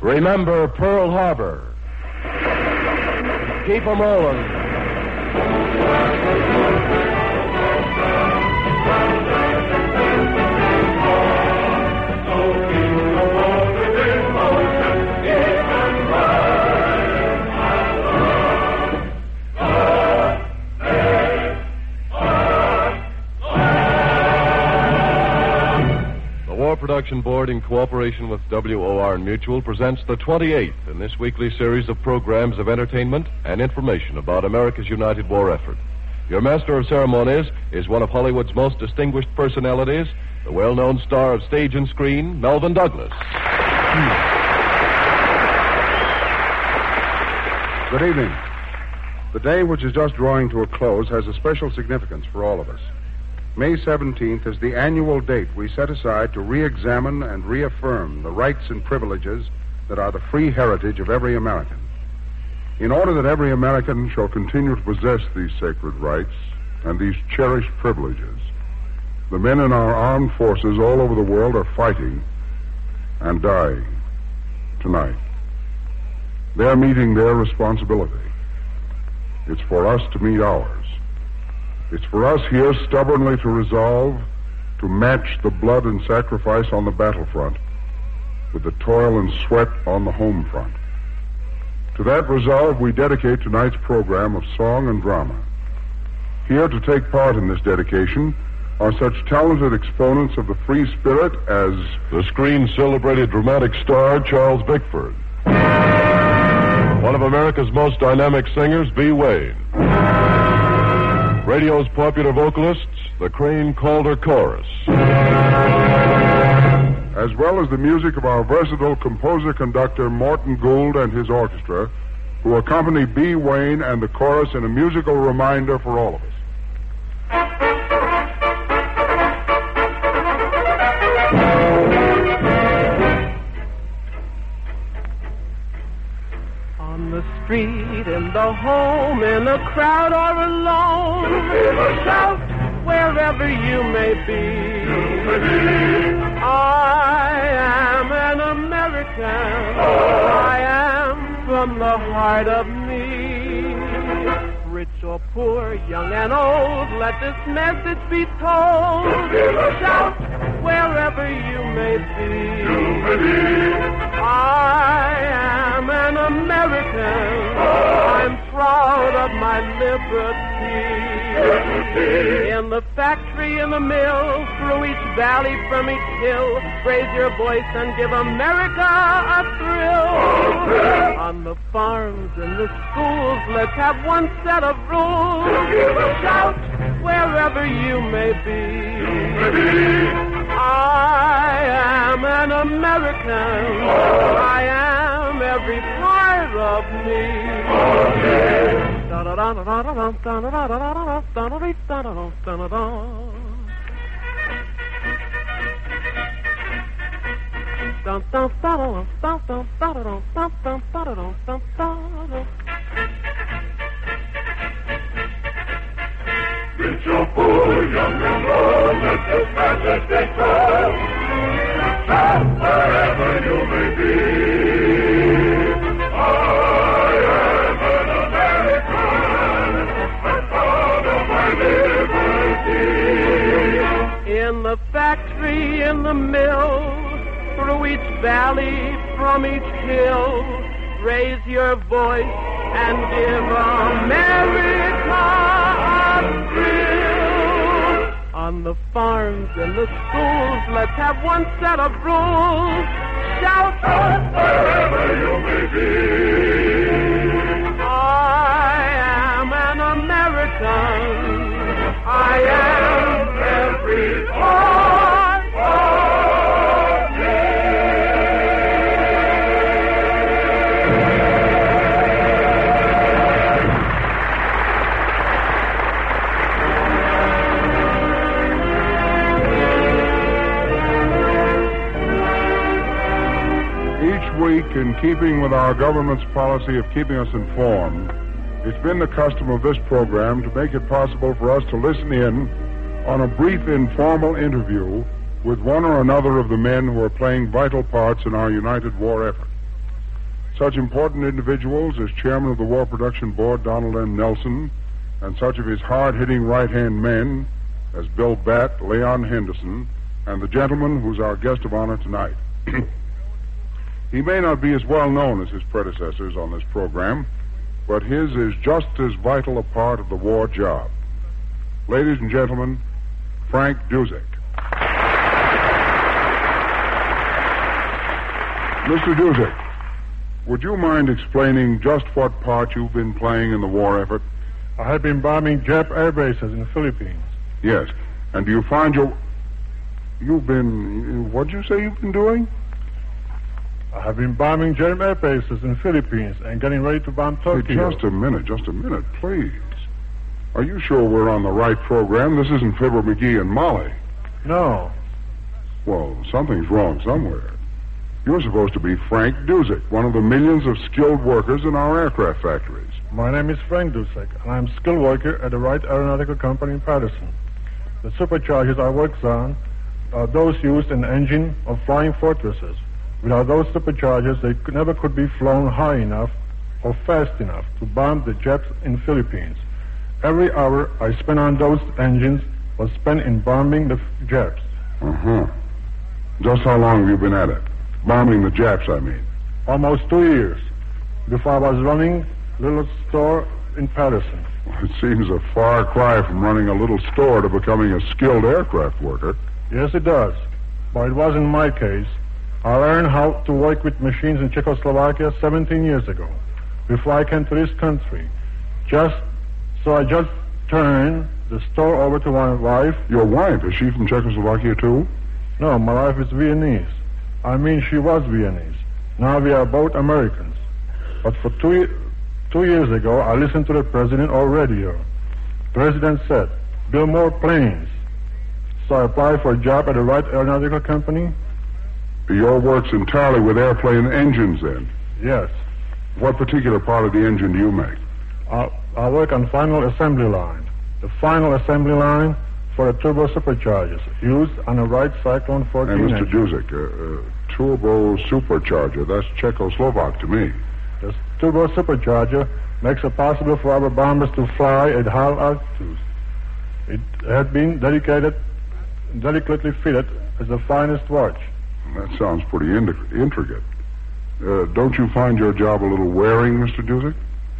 Remember Pearl Harbor. Keep 'em rolling. Production Board, in cooperation with WOR Mutual, presents the 28th in this weekly series of programs of entertainment and information about America's United War effort. Your master of ceremonies is one of Hollywood's most distinguished personalities, the well-known star of stage and screen, Melvyn Douglas. Good evening. The day, which is just drawing to a close, has a special significance for all of us. May 17th is the annual date we set aside to re-examine and reaffirm the rights and privileges that are the free heritage of every American. In order that every American shall continue to possess these sacred rights and these cherished privileges, the men in our armed forces all over the world are fighting and dying tonight. They're meeting their responsibility. It's for us to meet ours. It's for us here stubbornly to resolve to match the blood and sacrifice on the battlefront with the toil and sweat on the home front. To that resolve, we dedicate tonight's program of song and drama. Here to take part in this dedication are such talented exponents of the free spirit as the screen-celebrated dramatic star, Charles Bickford. One of America's most dynamic singers, B. Wayne. Radio's popular vocalists, the Crane Calder Chorus. As well as the music of our versatile composer-conductor, Morton Gould, and his orchestra, who accompany B. Wayne and the chorus in a musical reminder for all of us. On the street, in the home, in a crowd or alone, shout wherever you may be. I am an American. I am from the heart of me. Rich or poor, young and old, let this message be told. Shout wherever you may be. I am an American. I'm proud of my liberty. In the factory, in the mill, through each valley, from each hill, raise your voice and give America a thrill. On the farms, in the schools, let's have one set of rules. Shout wherever you may be. I am an American. I am every part of me. Rich or poor, young and old, let this message be told. Shout wherever you may be. I am an American, I'm proud of my liberty. In the factory, in the mill, through each valley, from each hill, raise your voice and give America. On the farms and the schools, let's have one set of rules. Shout wherever you may be. I am an American. I am every part of me. Week, in keeping with our government's policy of keeping us informed, it's been the custom of this program to make it possible for us to listen in on a brief informal interview with one or another of the men who are playing vital parts in our United War effort. such important individuals as Chairman of the War Production Board, Donald M. Nelson, and such of his hard-hitting right-hand men as Bill Batt, Leon Henderson, and the gentleman who's our guest of honor tonight. He may not be as well known as his predecessors on this program, but his is just as vital a part of the war job. Ladies and gentlemen, Frank Dusek. Mr. Dusek, would you mind explaining just what part you've been playing in the war effort? I have been bombing Jap air bases in the Philippines. Yes. And do you find you've been... What'd you say you've been doing? I have been bombing German air bases in the Philippines and getting ready to bomb Tokyo. Just a minute, please. Are you sure we're on the right program? This isn't Fibber McGee and Molly. No. Well, something's wrong somewhere. You're supposed to be Frank Dusek, one of the millions of skilled workers in our aircraft factories. My name is Frank Dusek, and I'm a skilled worker at the Wright Aeronautical Company in Patterson. The superchargers I work on are those used in the engine of flying fortresses. Without those superchargers, they never could be flown high enough or fast enough to bomb the Japs in the Philippines. Every hour I spent on those engines was spent in bombing the Japs. Uh-huh. Just how long have you been at it? Bombing the Japs, I mean. Almost 2 years. Before I was running a little store in Patterson. Well, it seems a far cry from running a little store to becoming a skilled aircraft worker. Yes, it does. But it wasn't my case. I learned how to work with machines in Czechoslovakia 17 years ago, before I came to this country. So I just turned the store over to my wife. Your wife? Is she from Czechoslovakia, too? No, my wife is Viennese. I mean, she was Viennese. Now we are both Americans. But for two years ago, I listened to the president on radio. The president said, build more planes. So I applied for a job at the Wright Aeronautical Company. Your work's entirely with airplane engines, then? Yes. What particular part of the engine do you make? I work on final assembly line. The final assembly line for the turbo superchargers used on a Wright Cyclone 14 And Mr. engine. Dusek, turbo supercharger, that's Czechoslovak to me. The turbo supercharger makes it possible for our bombers to fly at high altitudes. It had been delicately fitted as the finest watch. That sounds pretty intricate. Don't you find your job a little wearing, Mr. Dusek?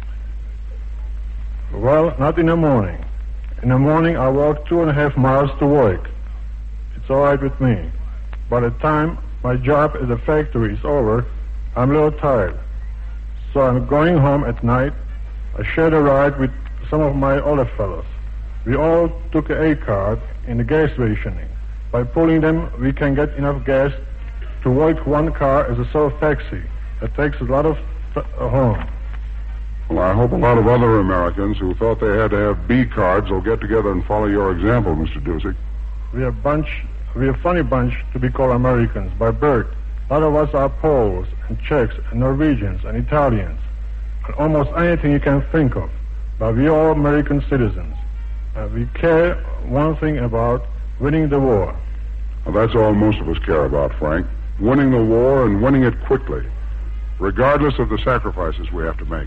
Well, not in the morning. In the morning, I walk 2.5 miles to work. It's all right with me. By the time my job at the factory is over, I'm a little tired. So I'm going home at night. I shared a ride with some of my other fellows. We all took an A card in the gas rationing. By pulling them, we can get enough gas to work one car as a sort of taxi. It takes a lot of home. Well, I hope a lot of other Americans who thought they had to have B cards will get together and follow your example, Mr. Dusek. We're a funny bunch to be called Americans by birth. A lot of us are Poles and Czechs and Norwegians and Italians and almost anything you can think of. But we're all American citizens. We care one thing about winning the war. Well, that's all most of us care about, Frank. Winning the war and winning it quickly, regardless of the sacrifices we have to make.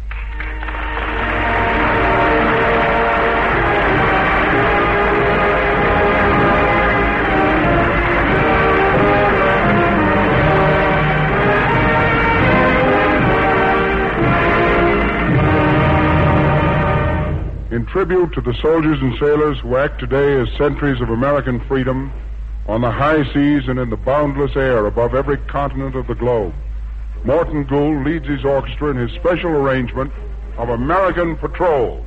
In tribute to the soldiers and sailors who act today as sentries of American freedom on the high seas and in the boundless air above every continent of the globe, Morton Gould leads his orchestra in his special arrangement of American Patrol.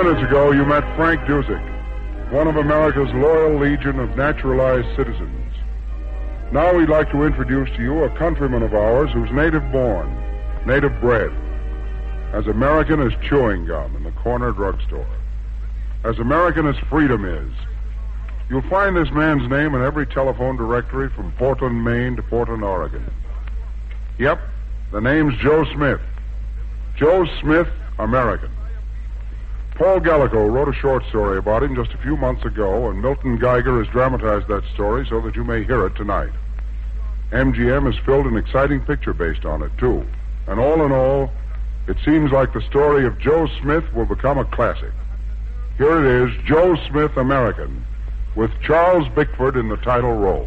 minutes ago, you met Frank Dusick, one of America's loyal legion of naturalized citizens. Now we'd like to introduce to you a countryman of ours who's native-born, native-bred, as American as chewing gum in the corner drugstore, as American as freedom is. You'll find this man's name in every telephone directory from Portland, Maine to Portland, Oregon. Yep, the name's Joe Smith. Joe Smith, American. Paul Gallico wrote a short story about him just a few months ago, and Milton Geiger has dramatized that story so that you may hear it tonight. MGM has filled an exciting picture based on it, too. And all in all, it seems like the story of Joe Smith will become a classic. Here it is, Joe Smith, American, with Charles Bickford in the title role.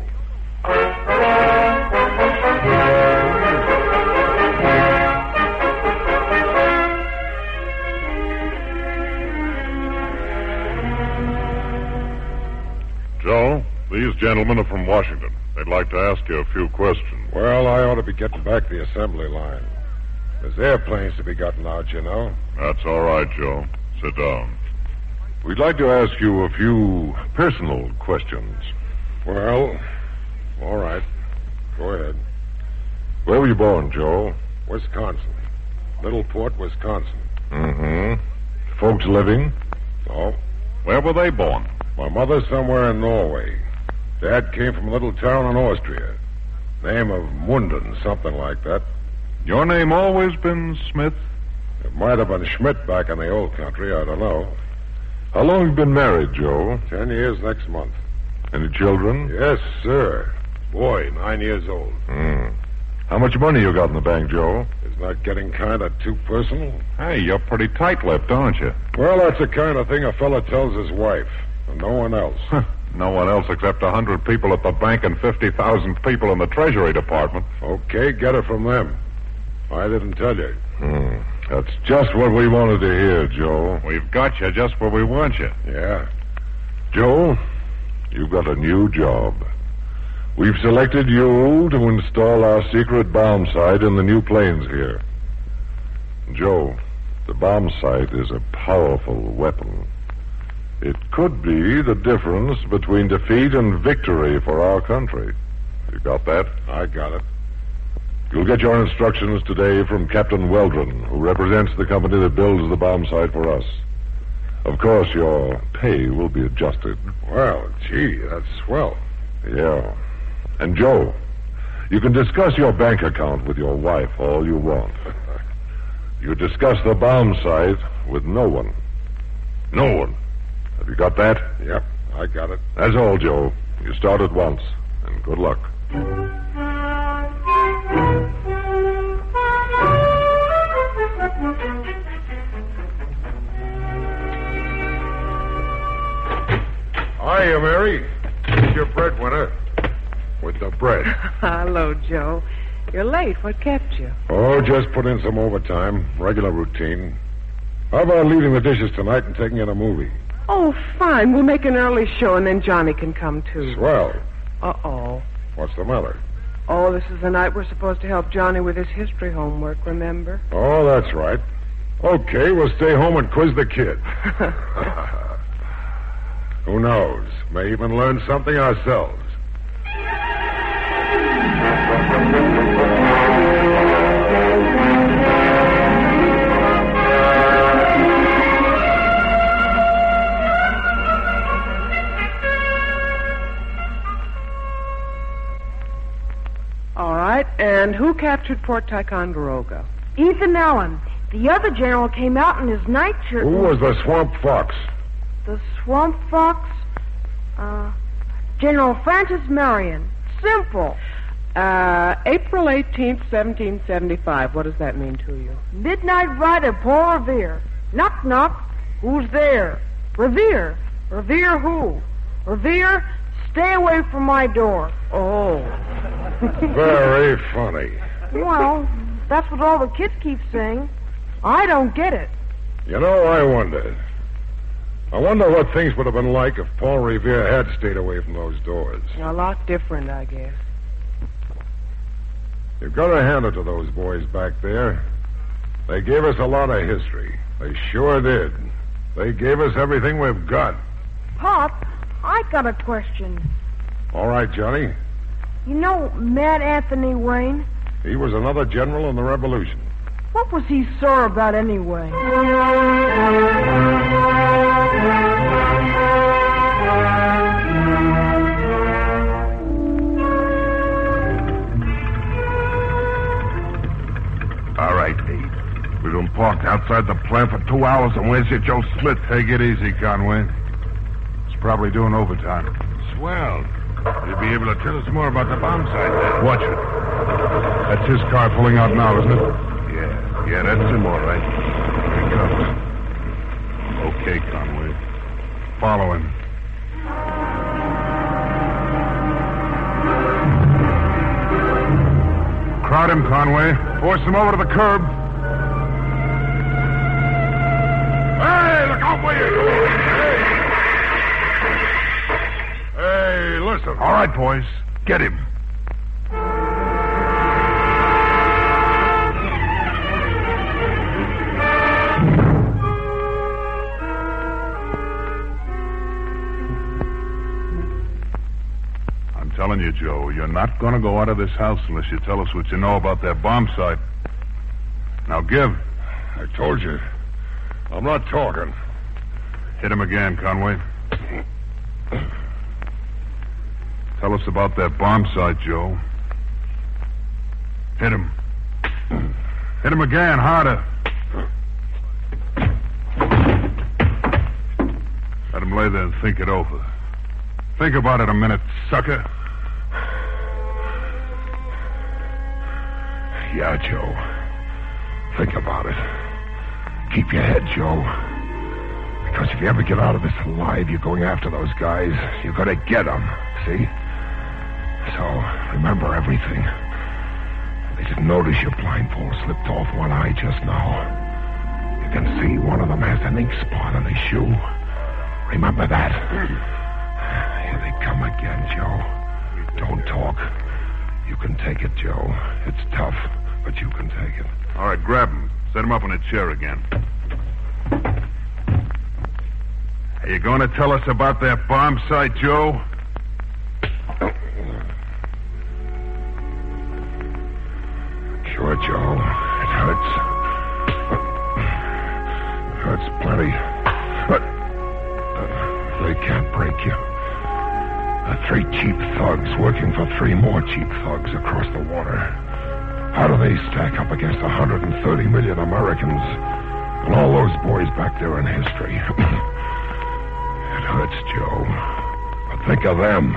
Joe, these gentlemen are from Washington. They'd like to ask you a few questions. Well, I ought to be getting back to the assembly line. There's airplanes to be gotten out, you know. That's all right, Joe. Sit down. We'd like to ask you a few personal questions. Well, all right. Go ahead. Where were you born, Joe? Wisconsin. Littleport, Wisconsin. Mm-hmm. Folks living? No. Where were they born? My mother somewhere in Norway. Dad came from a little town in Austria. Name of Munden, something like that. Your name always been Smith? It might have been Schmidt back in the old country. I don't know. How long have you been married, Joe? 10 years next month. Any children? Yes, sir. Boy, 9 years old. How much money you got in the bank, Joe? Isn't that getting kind of too personal? Hey, you're pretty tight-lipped, aren't you? Well, that's the kind of thing a fella tells his wife. And no one else. No one else except 100 people at the bank and 50,000 people in the Treasury Department. Okay, get it from them. I didn't tell you. That's just what we wanted to hear, Joe. We've got you just where we want you. Yeah. Joe, you've got a new job. We've selected you to install our secret bomb sight in the new planes here. Joe, the bomb sight is a powerful weapon. It could be the difference between defeat and victory for our country. You got that? I got it. You'll get your instructions today from Captain Weldron, who represents the company that builds the bomb sight for us. Of course, your pay will be adjusted. Well, gee, that's swell. Yeah. And, Joe, you can discuss your bank account with your wife all you want. You discuss the bomb sight with no one. No one. Have you got that? Yep, I got it. That's all, Joe. You start at once, and good luck. Hiya, Mary. Here's your breadwinner. With the bread. Hello, Joe. You're late. What kept you? Oh, just put in some overtime. Regular routine. How about leaving the dishes tonight and taking in a movie? Oh, fine. We'll make an early show, and then Johnny can come, too. Swell. Uh-oh. What's the matter? Oh, this is the night we're supposed to help Johnny with his history homework, remember? Oh, that's right. Okay, we'll stay home and quiz the kid. Who knows? May even learn something ourselves. All right, and who captured Port Ticonderoga? Ethan Allen. The other general came out in his nightshirt. Who was the Swamp Fox? The Swamp Fox? General Francis Marion. Simple. April 18th, 1775. What does that mean to you? Midnight ride of Paul Revere. Knock, knock. Who's there? Revere. Revere who? Revere, stay away from my door. Oh. Very funny. Well, that's what all the kids keep saying. I don't get it. You know, I wonder what things would have been like if Paul Revere had stayed away from those doors. A lot different, I guess. You've got to hand it to those boys back there. They gave us a lot of history. They sure did. They gave us everything we've got. Pop, I got a question. All right, Johnny. You know Mad Anthony Wayne? He was another general in the Revolution. What was he sore about anyway? All right, Abe. We've been parked outside the plant for 2 hours, and where's your Joe Smith? Take it easy, Conway. He's probably doing overtime. Swell. You'll be able to tell us more about the bomb site then. Watch it. That's his car pulling out now, isn't it? Yeah, that's him, all right. Here he comes. Okay, Conway. Follow him. Crowd him, Conway. Force him over to the curb. Hey, look out where you're going. Hey, listen. All right, boys. Get him. I'm telling you, Joe, you're not going to go out of this house unless you tell us what you know about that bomb site. Now give. I told you. I'm not talking. Hit him again, Conway. Tell us about that bomb site, Joe. Hit him. Hit him again, harder. Let him lay there and think it over. Think about it a minute, sucker. Yeah, Joe. Think about it. Keep your head, Joe. Because if you ever get out of this alive, you're going after those guys. You're going to get them, see? So, remember everything. They didn't notice your blindfold slipped off one eye just now. You can see one of them has an ink spot on his shoe. Remember that. Here they come again, Joe. Don't talk. You can take it, Joe. It's tough, but you can take it. All right, grab him. Set him up on a chair again. Are you going to tell us about that bomb site, Joe? Sure, Joe. It hurts. It hurts plenty. But they can't break you. 3 cheap thugs working for 3 more cheap thugs across the water. How do they stack up against 130 million Americans and all those boys back there in history? It hurts, Joe. But think of them.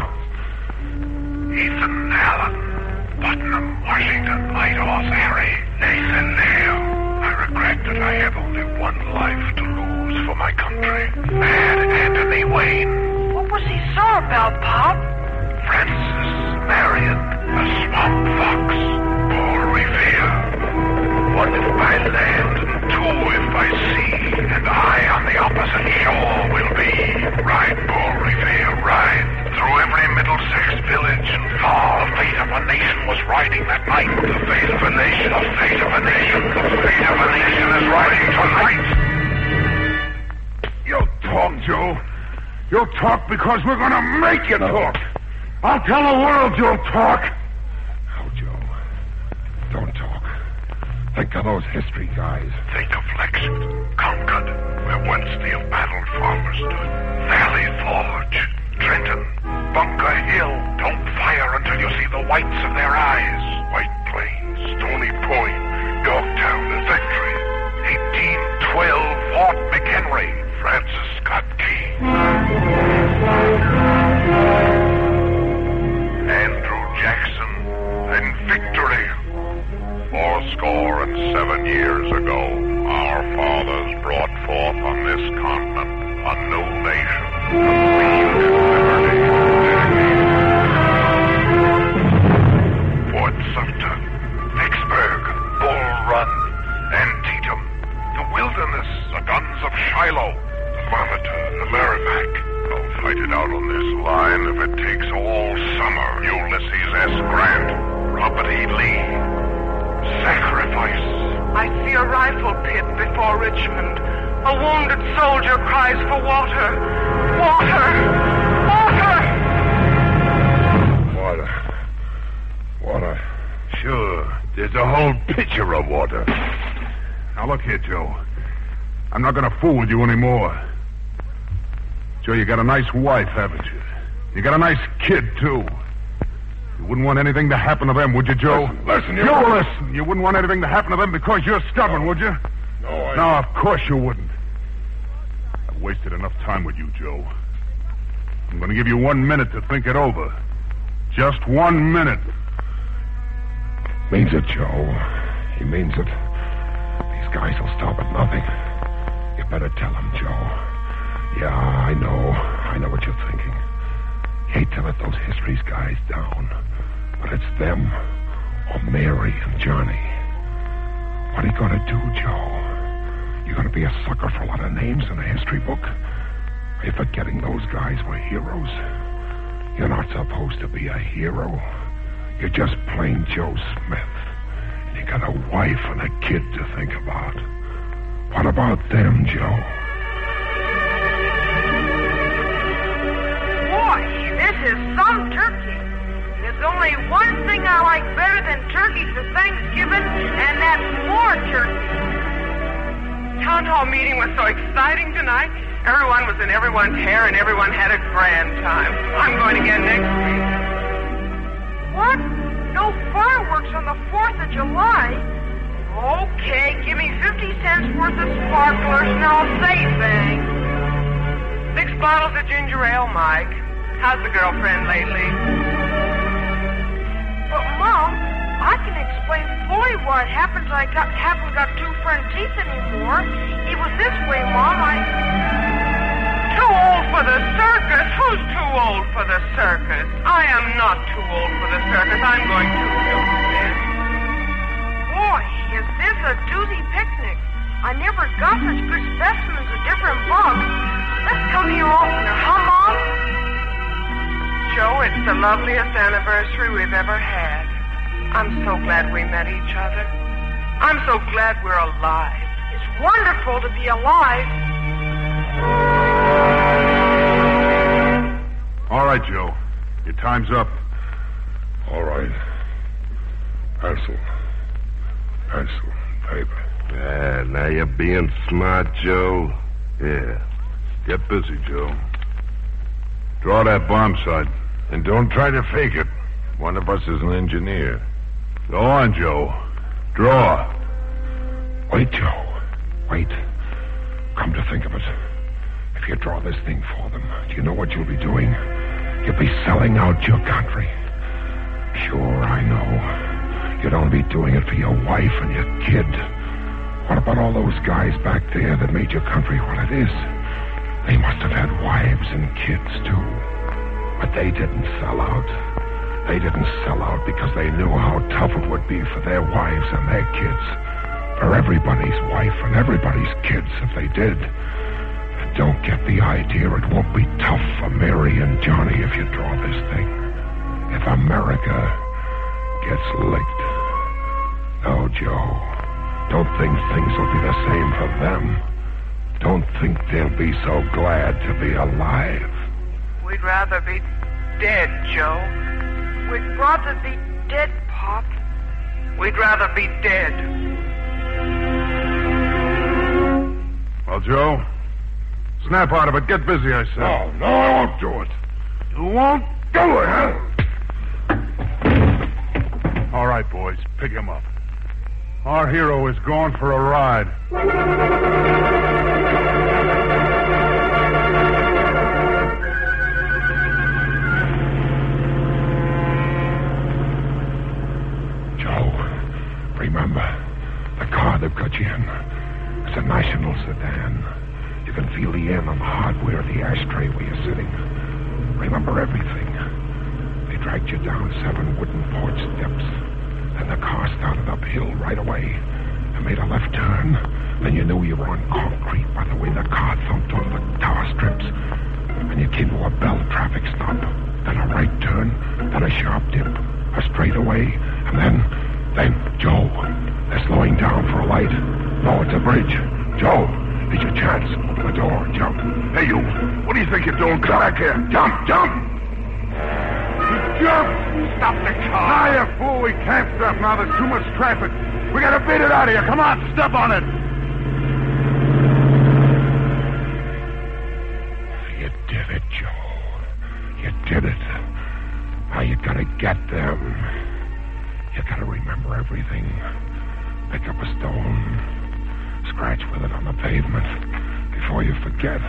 Ethan Allen, Putnam, Washington, Lighthouse, Harry, Nathan Hale. I regret that I have only one life to lose for my country. Mad Anthony Wayne. What was he sore about, Pop? Francis Marion, the Swamp Fox. Paul Revere. 1 if by land, and 2 if by sea, and I on the opposite shore will be. Ride, Paul Revere, ride. Through every Middlesex village and far, the fate of a nation was riding that night. The fate of a nation, the fate of a nation, the fate of a nation is riding tonight. You'll talk, Joe. You'll talk because we're going to make you talk. I'll tell the world you'll talk. Oh, Joe. Don't talk. Think of those history guys. Think of Lexington, Concord, where once the embattled farmers stood. Valley Forge, Trenton, Bunker Hill. Don't fire until you see the whites of their eyes. White Plains, Stony Point, Yorktown, and Victory. 1812, Fort McHenry, Francis Scott Key. Andrew Jackson, and Victory. 407 years ago, our fathers brought forth on this continent a new nation, conceived in liberty. Fort Sumter, Vicksburg, Bull Run, Antietam, the Wilderness, the guns of Shiloh, the Monitor, the Merrimack. I'll fight it out on this line if it takes all summer. Ulysses S. Grant, Robert E. Lee. Sacrifice, I see a rifle pit before Richmond. A wounded soldier cries for water. Water! Water! Water? Sure. There's a whole pitcher of water. Now, look here, Joe. I'm not going to fool with you anymore. Joe, you got a nice wife, haven't you? You got a nice kid, too. You wouldn't want anything to happen to them, would you, Joe? Listen, you... Listen. You wouldn't want anything to happen to them because you're stubborn, would you? No, of course you wouldn't. I've wasted enough time with you, Joe. I'm going to give you 1 minute to think it over. Just 1 minute. Means it, Joe. He means it. These guys will stop at nothing. You better tell him, Joe. Yeah, I know what you're thinking. You hate to let those histories guys down. But it's them, or Mary and Johnny. What are you going to do, Joe? You going to be a sucker for a lot of names in a history book? Are you forgetting those guys were heroes? You're not supposed to be a hero. You're just plain Joe Smith. And you got a wife and a kid to think about. What about them, Joe? Boy, this is some turkey. There's only one thing I like better than turkey for Thanksgiving, and that's more turkey. Town hall meeting was so exciting tonight. Everyone was in everyone's hair, and everyone had a grand time. I'm going again next week. What? No fireworks on the 4th of July? Okay, give me 50 cents worth of sparklers and I'll say things. 6 bottles of ginger ale, Mike. How's the girlfriend lately? But, Mom, I can explain fully what happened. I haven't got 2 front teeth anymore. It was this way, Mom. Too old for the circus? Who's too old for the circus? I am not too old for the circus. I'm going to do this. Boy, is this a doozy picnic. I never got such good specimens of different bugs. Let's come here oftener, huh, Mom? Joe, it's the loveliest anniversary we've ever had. I'm so glad we met each other. I'm so glad we're alive. It's wonderful to be alive. All right, Joe. Your time's up. All right. Pencil, paper. Now you're being smart, Joe. Yeah. Get busy, Joe. Draw that bomb sight. And don't try to fake it. One of us is an engineer. Go on, Joe. Draw. Wait, Joe. Wait. Come to think of it. If you draw this thing for them, do you know what you'll be doing? You'll be selling out your country. Sure, I know. You'd only be doing it for your wife and your kid. What about all those guys back there that made your country what it is? They must have had wives and kids, too. But they didn't sell out. They didn't sell out because they knew how tough it would be for their wives and their kids. For everybody's wife and everybody's kids if they did. And don't get the idea it won't be tough for Mary and Johnny if you draw this thing. If America gets licked. No, Joe. Don't think things will be the same for them. Don't think they'll be so glad to be alive. We'd rather be dead, Joe. We'd rather be dead, Pop. We'd rather be dead. Well, Joe, snap out of it. Get busy, I said. No, I won't do it. You won't do it, huh? All right, boys, pick him up. Our hero is going for a ride. Remember, the car that got you in. It's a National sedan. You can feel the air on the hardware of the ashtray where you're sitting. Remember everything. They dragged you down 7 wooden porch steps. Then the car started uphill right away and made a left turn. Then you knew you were on concrete by the way the car thumped over the tar strips. And you came to a bell traffic stop. Then a right turn. Then a sharp dip. A straightaway. And then Hey, Joe, they're slowing down for a light. No, it's a bridge. Joe, it's your chance. Open the door. Jump. Hey, you. What do you think you're doing? Come back here. Jump. Jump. Jump. Stop the car. Now, you fool. We can't stop now. There's too much traffic. We gotta beat it out of here. Come on. Step on it. You did it, Joe. You did it. Now you gotta get them. You gotta remember everything. Pick up a stone. Scratch with it on the pavement before you forget.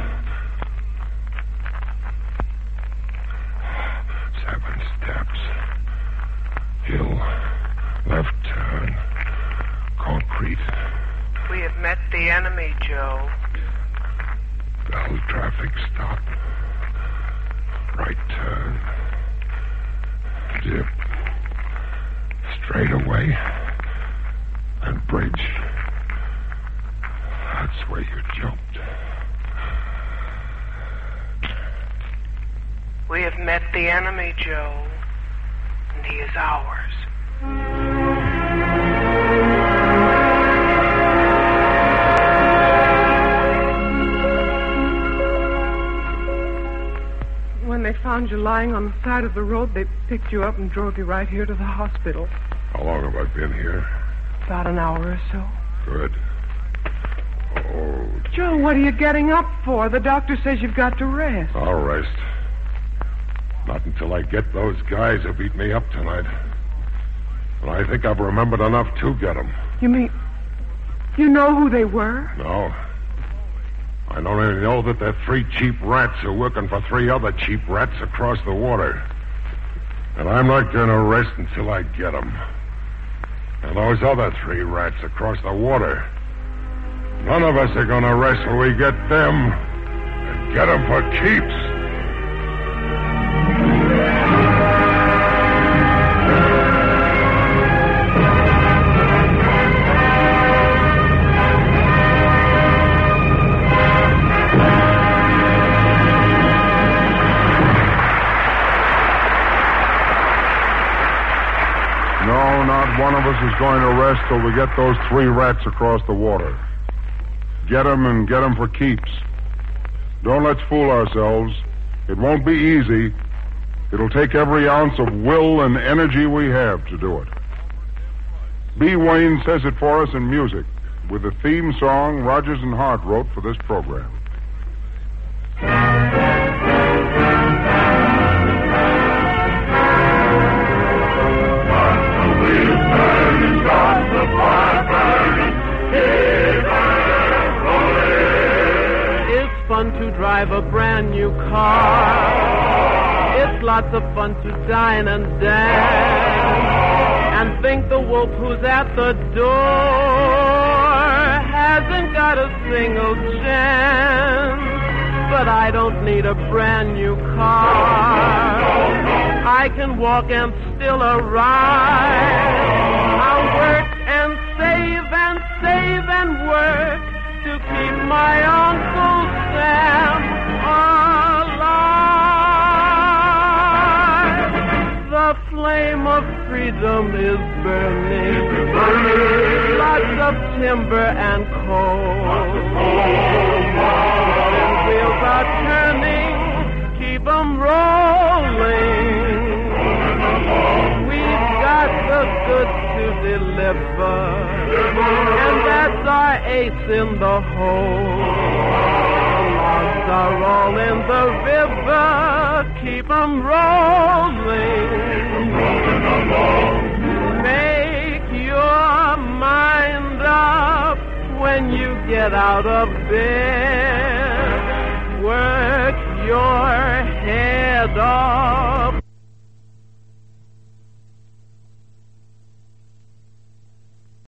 7 steps. Hill. Left turn. Concrete. We have met the enemy, Joe. Bell traffic stop. Right turn. Dip. Straight away. And bridge. That's where you jumped. We have met the enemy, Joe. And he is ours. When they found you lying on the side of the road, they picked you up and drove you right here to the hospital. How long have I been here? About an hour or so. Good. Oh, Joe, what are you getting up for? The doctor says you've got to rest. I'll rest. Not until I get those guys who beat me up tonight. And I think I've remembered enough to get them. You mean you know who they were? No. I don't even know that they're 3 cheap rats who are working for 3 other cheap rats across the water. And I'm not going to rest until I get them. And those other 3 rats across the water. None of us are going to rest till we get them. And get them for keeps. No, not one of us is going to rest till we get those 3 rats across the water. Get them and get them for keeps. Don't let's fool ourselves. It won't be easy. It'll take every ounce of will and energy we have to do it. B. Wayne says it for us in music, with the theme song Rogers and Hart wrote for this program. Fun to drive a brand new car. It's lots of fun to dine and dance and think the wolf who's at the door hasn't got a single chance. But I don't need a brand new car. I can walk and still arrive. I'll work and save and save and work to keep my Uncle Sam alive. The flame of freedom is burning. Lots of timber and coal. And wheels are turning. Keep 'em rolling. We've got the goods to deliver. And that's our ace in the hole. The logs are all in the river. Keep 'em rolling. Make your mind up when you get out of bed. Work your head off.